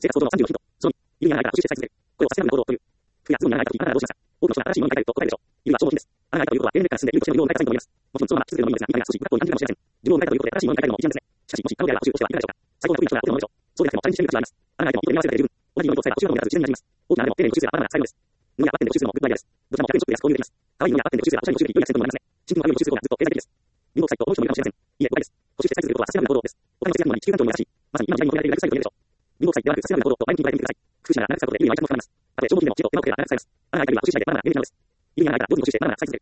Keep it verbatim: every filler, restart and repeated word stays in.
生活創造のさんじゅうのヒント。そのに、いるにはないから募集して再続ける。これをさせられる行動という。服やズボンにはないからとき、あなたはどうしますか。多くの人が新しいものに変えたいと答えるでしょう。いるは超もひです。あなたが変えたということは、経年劣化が進んで、いるとしても色を変えたサインと思います。もちろん、そのまま気づけるのもいいのですが、見た目が少し不格好に感じるかもしれません。自分を変えたということで、新しいものに変えたいのも一案ですね。しかし、もし可能であれば募集としてはいかがでしょうか。最高の得意な人が多いのでしょう。そうでなくてもチャレンジしてみる価値はあります。あなたが相手も一度に合わせるだけで十分。同じようにと伝えば募集などもいらず自然になじみます。大きな穴でも丁寧に募集すればまだまだ使えるのです。脱いやバッテンで募集するのもグッドアイデアです。どちらもひゃくえんショップで安く購入できます。可愛いものやバッテンで募集すればおしゃれの募集より良いアクセントになりますね。新品の悪い募集する方がずっと経済的です。貧乏臭いと思う人もいるかもしれません。いいえ、誤解です。募集して再続けることはサステナブルな行動です。お金の節約なのに地球環境にも優しい。まさに今の時代に求められるライフスタイルと言えるでしょう。貧乏臭いではなくサステナブルな行動と前向きに捉えてみてください。工夫しながら長く使うことで意味や愛着も深まります。たとえ消耗品でも地を手間をかければ長く使えます。あなたがやっているのは募集してバナナが見えるのです。いるにはないから上手に募集してバナナが使い続ける。